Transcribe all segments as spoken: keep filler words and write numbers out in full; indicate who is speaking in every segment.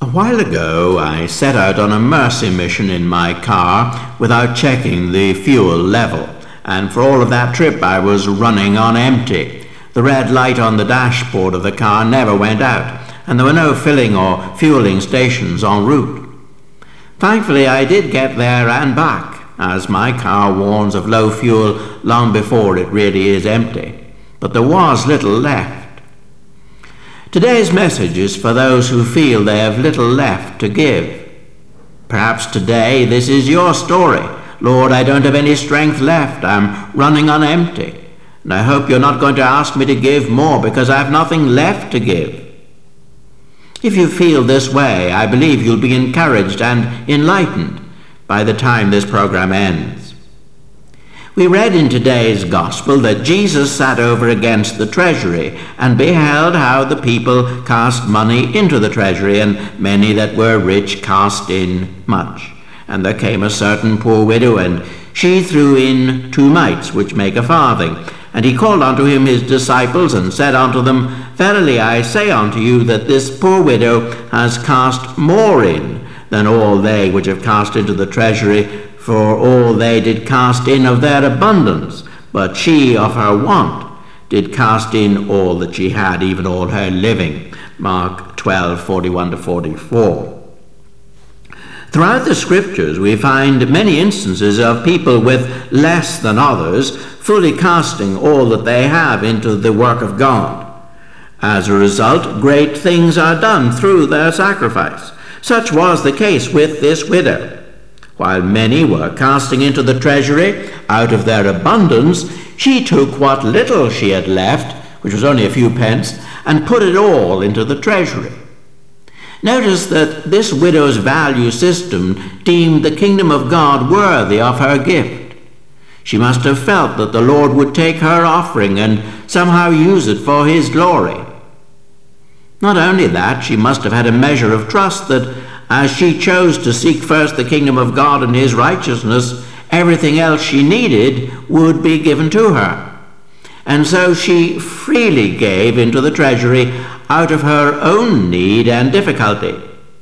Speaker 1: A while ago, I set out on a mercy mission in my car without checking the fuel level, and for all of that trip I was running on empty. The red light on the dashboard of the car never went out, and there were no filling or fueling stations en route. Thankfully, I did get there and back, as my car warns of low fuel long before it really is empty. But there was little left. Today's message is for those who feel they have little left to give. Perhaps today this is your story. Lord, I don't have any strength left. I'm running on empty. And I hope you're not going to ask me to give more because I have nothing left to give. If you feel this way, I believe you'll be encouraged and enlightened by the time this program ends. We read in today's gospel that Jesus sat over against the treasury and beheld how the people cast money into the treasury, and many that were rich cast in much. And there came a certain poor widow, and she threw in two mites, which make a farthing. And he called unto him his disciples, and said unto them, Verily I say unto you, that this poor widow has cast more in than all they which have cast into the treasury, for all they did cast in of their abundance, but she of her want did cast in all that she had, even all her living. Mark twelve, forty-one to forty-four. Throughout the scriptures we find many instances of people with less than others fully casting all that they have into the work of God. As a result, great things are done through their sacrifice. Such was the case with this widow. While many were casting into the treasury out of their abundance, she took what little she had left, which was only a few pence, and put it all into the treasury. Notice that this widow's value system deemed the kingdom of God worthy of her gift. She must have felt that the Lord would take her offering and somehow use it for his glory. Not only that, she must have had a measure of trust that as she chose to seek first the kingdom of God and his righteousness, everything else she needed would be given to her. And so she freely gave into the treasury out of her own need and difficulty.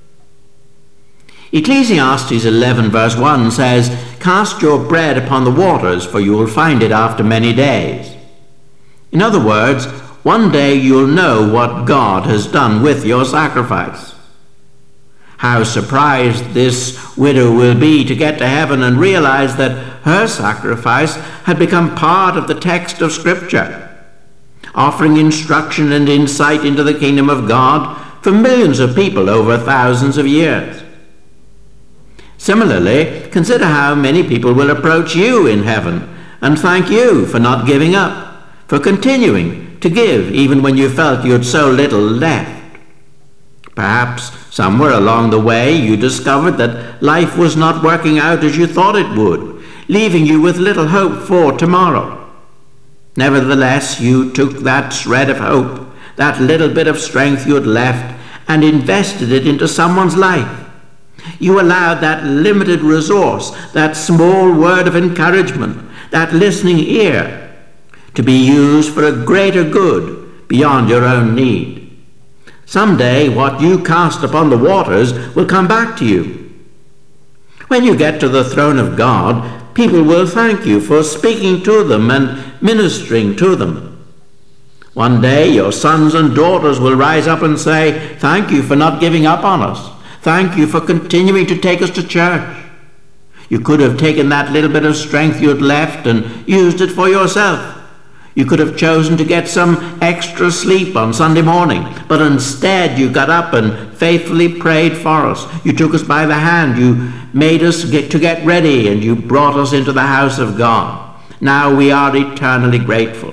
Speaker 1: Ecclesiastes eleven verse one says, Cast your bread upon the waters, for you will find it after many days. In other words, one day you'll know what God has done with your sacrifice. How surprised this widow will be to get to heaven and realize that her sacrifice had become part of the text of Scripture, offering instruction and insight into the kingdom of God for millions of people over thousands of years. Similarly, consider how many people will approach you in heaven and thank you for not giving up, for continuing to give even when you felt you had so little left. Perhaps somewhere along the way you discovered that life was not working out as you thought it would, leaving you with little hope for tomorrow. Nevertheless, you took that shred of hope, that little bit of strength you had left, and invested it into someone's life. You allowed that limited resource, that small word of encouragement, that listening ear, to be used for a greater good beyond your own need. Someday what you cast upon the waters will come back to you. When you get to the throne of God, people will thank you for speaking to them and ministering to them. One day your sons and daughters will rise up and say, Thank you for not giving up on us. Thank you for continuing to take us to church. You could have taken that little bit of strength you had left and used it for yourself. You could have chosen to get some extra sleep on Sunday morning, but instead you got up and faithfully prayed for us. You took us by the hand, you made us get to get ready, and you brought us into the house of God. Now we are eternally grateful.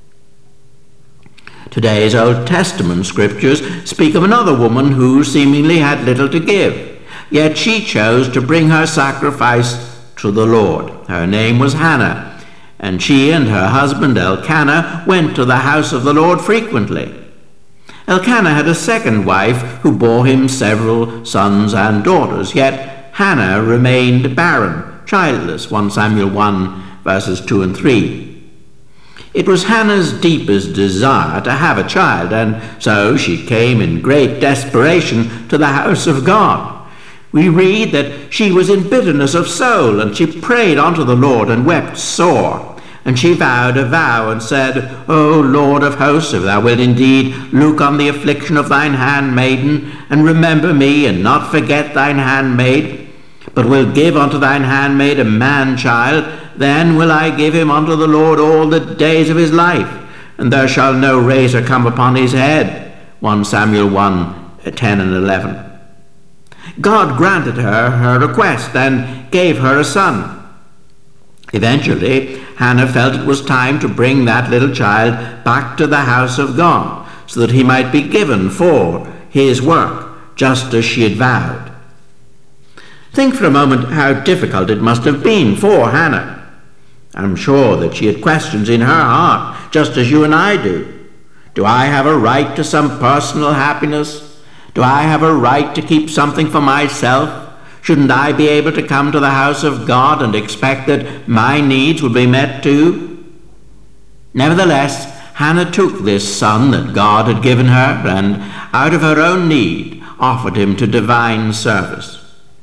Speaker 1: Today's Old Testament scriptures speak of another woman who seemingly had little to give, yet she chose to bring her sacrifice to the Lord. Her name was Hannah. And she and her husband Elkanah went to the house of the Lord frequently. Elkanah had a second wife who bore him several sons and daughters, yet Hannah remained barren, childless, First Samuel one, verses two and three. It was Hannah's deepest desire to have a child, and so she came in great desperation to the house of God. We read that she was in bitterness of soul, and she prayed unto the Lord and wept sore. And she vowed a vow and said, O Lord of hosts, if thou wilt indeed look on the affliction of thine handmaiden, and remember me, and not forget thine handmaid, but will give unto thine handmaid a man-child, then will I give him unto the Lord all the days of his life, and there shall no razor come upon his head. First Samuel one, ten and eleven. God granted her her request and gave her a son. Eventually, Hannah felt it was time to bring that little child back to the house of God, so that he might be given for his work, just as she had vowed. Think for a moment how difficult it must have been for Hannah. I'm sure that she had questions in her heart, just as you and I do. Do I have a right to some personal happiness? Do I have a right to keep something for myself? Shouldn't I be able to come to the house of God and expect that my needs would be met too? Nevertheless, Hannah took this son that God had given her, and out of her own need offered him to divine service.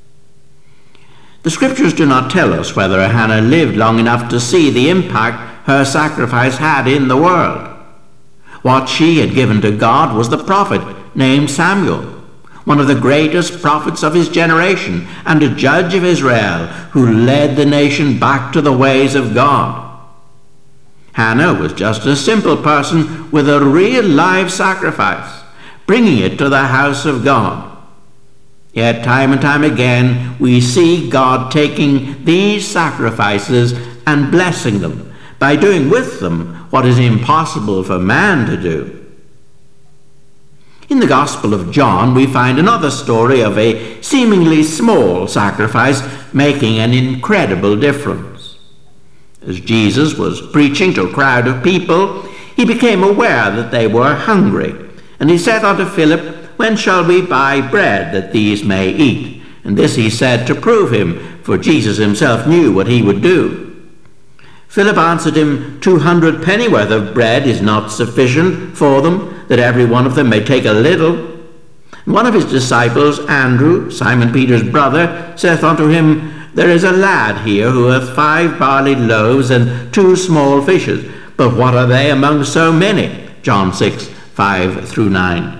Speaker 1: The scriptures do not tell us whether Hannah lived long enough to see the impact her sacrifice had in the world. What she had given to God was the prophet named Samuel, one of the greatest prophets of his generation and a judge of Israel, who led the nation back to the ways of God. Hannah was just a simple person with a real live sacrifice, bringing it to the house of God. Yet time and time again we see God taking these sacrifices and blessing them by doing with them what is impossible for man to do. In the Gospel of John, we find another story of a seemingly small sacrifice making an incredible difference. As Jesus was preaching to a crowd of people, he became aware that they were hungry, and he said unto Philip, When shall we buy bread that these may eat? And this he said to prove him, for Jesus himself knew what he would do. Philip answered him, Two hundred pennyworth of bread is not sufficient for them, that every one of them may take a little. And one of his disciples, Andrew, Simon Peter's brother, saith unto him, There is a lad here who hath five barley loaves and two small fishes, but what are they among so many? John six, five through nine.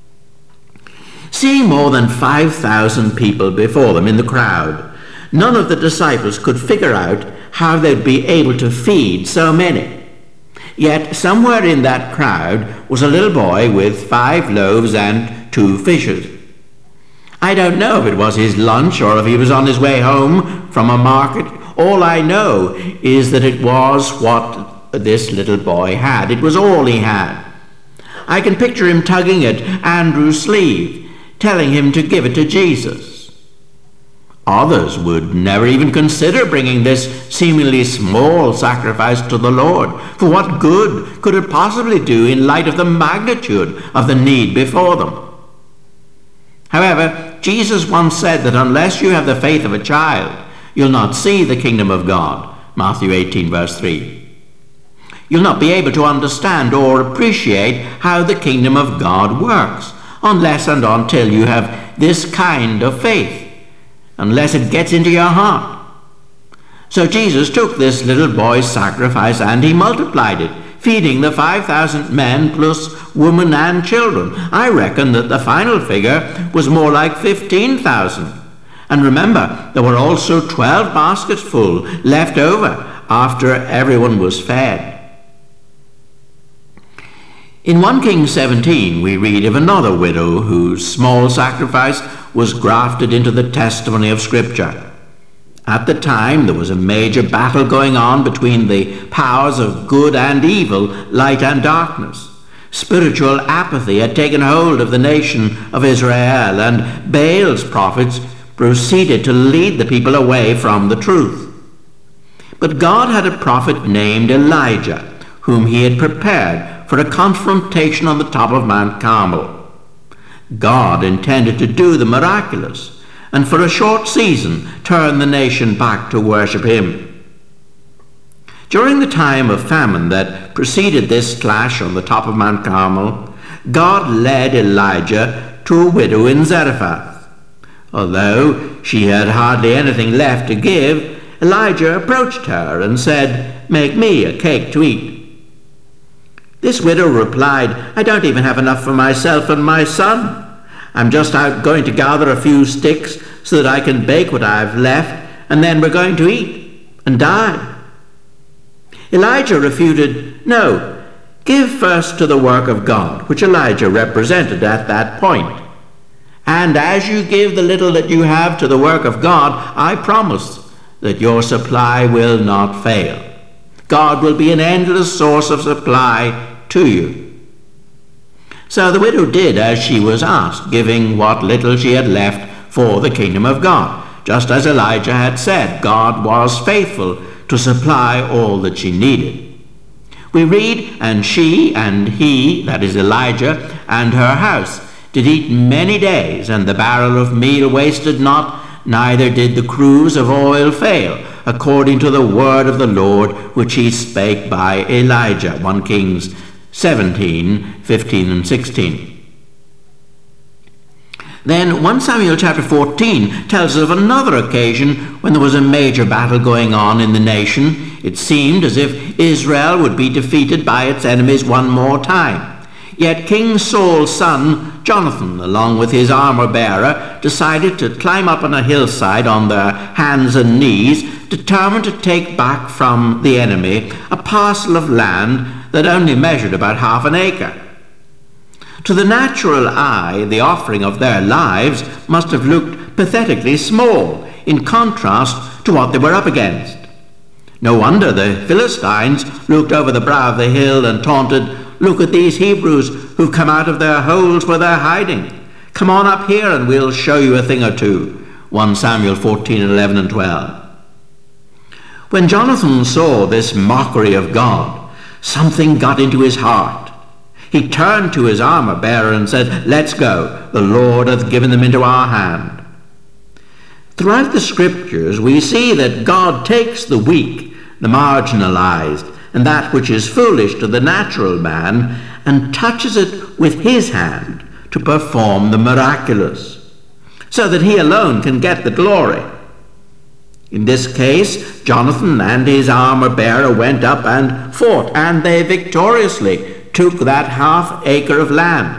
Speaker 1: Seeing more than five thousand people before them in the crowd, none of the disciples could figure out how they'd be able to feed so many. Yet somewhere in that crowd was a little boy with five loaves and two fishes. I don't know if it was his lunch or if he was on his way home from a market. All I know is that it was what this little boy had. It was all he had. I can picture him tugging at Andrew's sleeve, telling him to give it to Jesus. Others would never even consider bringing this seemingly small sacrifice to the Lord, for what good could it possibly do in light of the magnitude of the need before them? However, Jesus once said that unless you have the faith of a child, you'll not see the kingdom of God, Matthew eighteen, verse three. You'll not be able to understand or appreciate how the kingdom of God works, unless and until you have this kind of faith, unless it gets into your heart. So Jesus took this little boy's sacrifice and he multiplied it, feeding the five thousand men plus women and children. I reckon that the final figure was more like fifteen thousand. And remember, there were also twelve baskets full left over after everyone was fed. In First Kings seventeen, we read of another widow whose small sacrifice was grafted into the testimony of Scripture. At the time, there was a major battle going on between the powers of good and evil, light and darkness. Spiritual apathy had taken hold of the nation of Israel, and Baal's prophets proceeded to lead the people away from the truth. But God had a prophet named Elijah, whom he had prepared for a confrontation on the top of Mount Carmel. God intended to do the miraculous, and for a short season turn the nation back to worship him. During the time of famine that preceded this clash on the top of Mount Carmel, God led Elijah to a widow in Zarephath. Although she had hardly anything left to give, Elijah approached her and said, "Make me a cake to eat." This widow replied, "I don't even have enough for myself and my son. I'm just out going to gather a few sticks so that I can bake what I've left, and then we're going to eat and die." Elijah refuted, "No, give first to the work of God," which Elijah represented at that point. "And as you give the little that you have to the work of God, I promise that your supply will not fail. God will be an endless source of supply to you." So the widow did as she was asked, giving what little she had left for the kingdom of God. Just as Elijah had said, God was faithful to supply all that she needed. We read, "And she and he," that is Elijah, "and her house did eat many days, and the barrel of meal wasted not, neither did the cruse of oil fail, according to the word of the Lord which he spake by Elijah." First Kings seventeen, fifteen and sixteen. Then First Samuel chapter fourteen tells us of another occasion when there was a major battle going on in the nation. It seemed as if Israel would be defeated by its enemies one more time. Yet King Saul's son, Jonathan, along with his armor-bearer, decided to climb up on a hillside on their hands and knees, determined to take back from the enemy a parcel of land that only measured about half an acre. To the natural eye, the offering of their lives must have looked pathetically small in contrast to what they were up against. No wonder the Philistines looked over the brow of the hill and taunted, "Look at these Hebrews who've come out of their holes where they're hiding. Come on up here and we'll show you a thing or two." First Samuel fourteen, eleven and twelve. When Jonathan saw this mockery of God, something got into his heart. He turned to his armor-bearer and said, "Let's go. The Lord hath given them into our hand." Throughout the scriptures, we see that God takes the weak, the marginalized, and that which is foolish to the natural man, and touches it with his hand to perform the miraculous, so that he alone can get the glory. In this case, Jonathan and his armor-bearer went up and fought, and they victoriously took that half acre of land.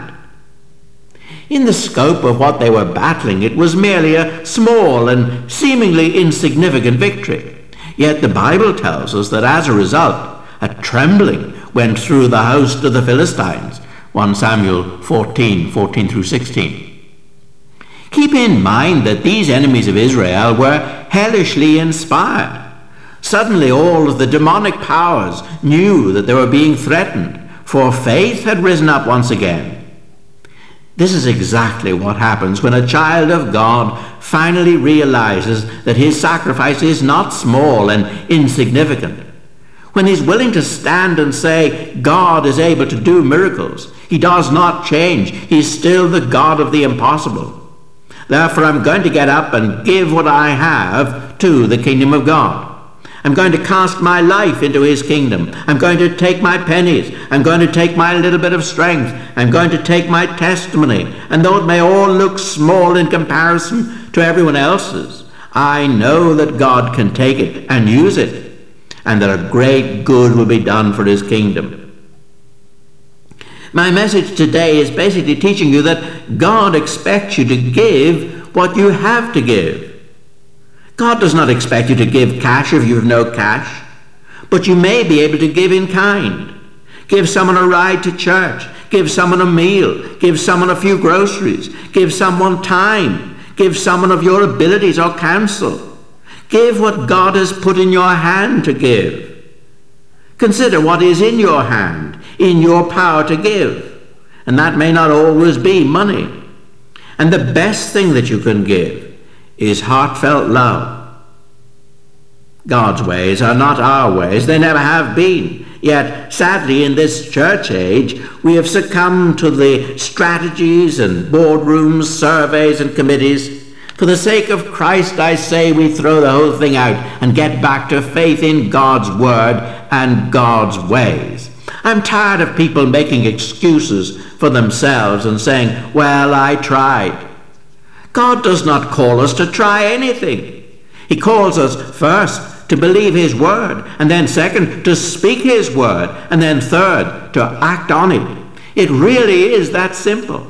Speaker 1: In the scope of what they were battling, it was merely a small and seemingly insignificant victory. Yet the Bible tells us that as a result, a trembling went through the host of the Philistines. First Samuel fourteen, fourteen through sixteen. Keep in mind that these enemies of Israel were hellishly inspired. Suddenly all of the demonic powers knew that they were being threatened, for faith had risen up once again. This is exactly what happens when a child of God finally realizes that his sacrifice is not small and insignificant. When he's willing to stand and say, God is able to do miracles, he does not change. He's still the God of the impossible. Therefore, I'm going to get up and give what I have to the kingdom of God. I'm going to cast my life into his kingdom. I'm going to take my pennies. I'm going to take my little bit of strength. I'm going to take my testimony. And though it may all look small in comparison to everyone else's, I know that God can take it and use it, and that a great good will be done for his kingdom. My message today is basically teaching you that God expects you to give what you have to give. God does not expect you to give cash if you have no cash, but you may be able to give in kind. Give someone a ride to church. Give someone a meal. Give someone a few groceries. Give someone time. Give someone of your abilities or counsel. Give what God has put in your hand to give. Consider what is in your hand, in your power to give. And that may not always be money. And the best thing that you can give is heartfelt love. God's ways are not our ways. They never have been. Yet, sadly, in this church age, we have succumbed to the strategies and boardrooms, surveys and committees. For the sake of Christ, I say we throw the whole thing out and get back to faith in God's word and God's ways. I'm tired of people making excuses for themselves and saying, well, I tried. God does not call us to try anything. He calls us first to believe his word, and then second, to speak his word, and then third, to act on it. It really is that simple.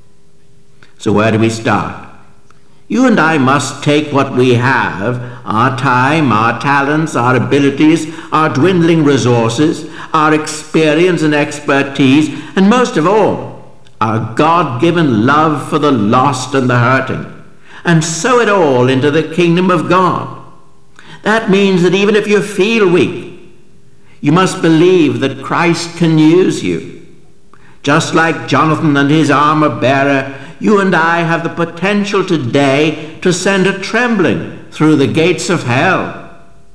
Speaker 1: So where do we start? You and I must take what we have, our time, our talents, our abilities, our dwindling resources, our experience and expertise, and most of all, our God-given love for the lost and the hurting, and sow it all into the kingdom of God. That means that even if you feel weak, you must believe that Christ can use you. Just like Jonathan and his armor-bearer, you and I have the potential today to send a trembling through the gates of hell.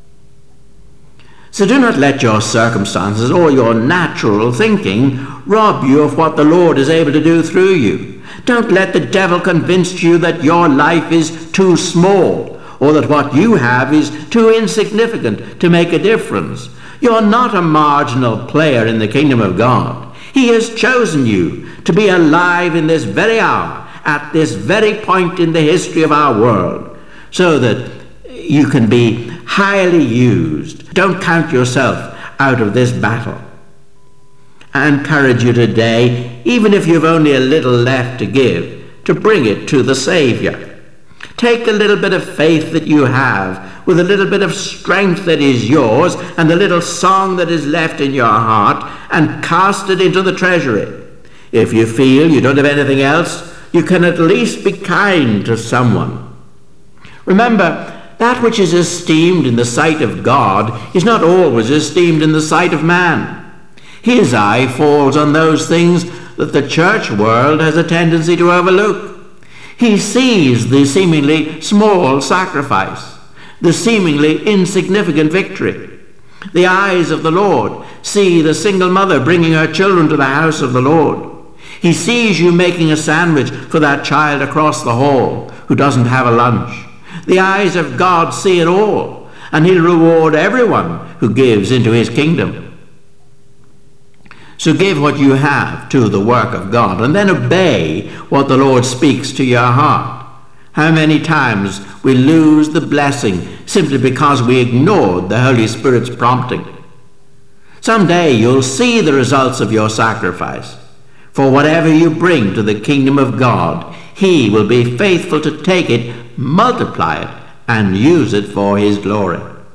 Speaker 1: So do not let your circumstances or your natural thinking rob you of what the Lord is able to do through you. Don't let the devil convince you that your life is too small or that what you have is too insignificant to make a difference. You're not a marginal player in the kingdom of God. He has chosen you to be alive in this very hour, at this very point in the history of our world, so that you can be highly used. Don't count yourself out of this battle. I encourage you today, even if you've only a little left to give, to bring it to the Savior. Take the little bit of faith that you have, with a little bit of strength that is yours, and the little song that is left in your heart, and cast it into the treasury. If you feel you don't have anything else, you can at least be kind to someone. Remember, that which is esteemed in the sight of God is not always esteemed in the sight of man. His eye falls on those things that the church world has a tendency to overlook. He sees the seemingly small sacrifice, the seemingly insignificant victory. The eyes of the Lord see the single mother bringing her children to the house of the Lord. He sees you making a sandwich for that child across the hall who doesn't have a lunch. The eyes of God see it all, and he'll reward everyone who gives into his kingdom. So give what you have to the work of God, and then obey what the Lord speaks to your heart. How many times we lose the blessing simply because we ignored the Holy Spirit's prompting. Someday you'll see the results of your sacrifice. For whatever you bring to the kingdom of God, he will be faithful to take it, multiply it, and use it for his glory.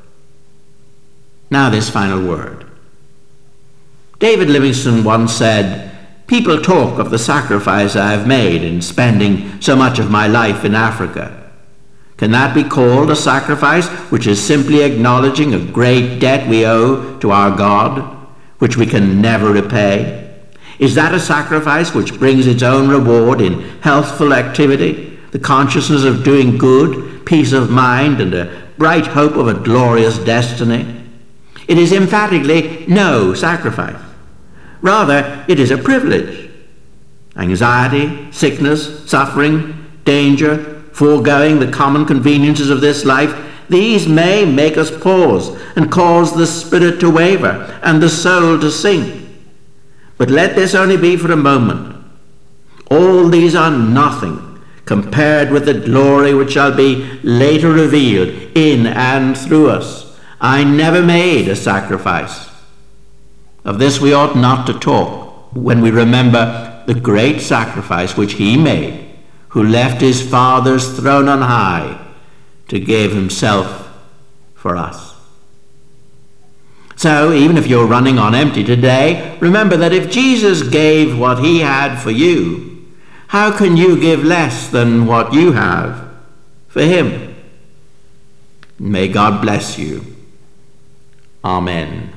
Speaker 1: Now this final word. David Livingstone once said, "People talk of the sacrifice I have made in spending so much of my life in Africa. Can that be called a sacrifice which is simply acknowledging a great debt we owe to our God, which we can never repay? Is that a sacrifice which brings its own reward in healthful activity, the consciousness of doing good, peace of mind, and a bright hope of a glorious destiny? It is emphatically no sacrifice. Rather, it is a privilege. Anxiety, sickness, suffering, danger, foregoing the common conveniences of this life, these may make us pause and cause the spirit to waver and the soul to sink. But let this only be for a moment. All these are nothing compared with the glory which shall be later revealed in and through us. I never made a sacrifice. Of this we ought not to talk when we remember the great sacrifice which he made, who left his Father's throne on high to give himself for us. So even if you're running on empty today, remember that if Jesus gave what he had for you, how can you give less than what you have for him? May God bless you. Amen.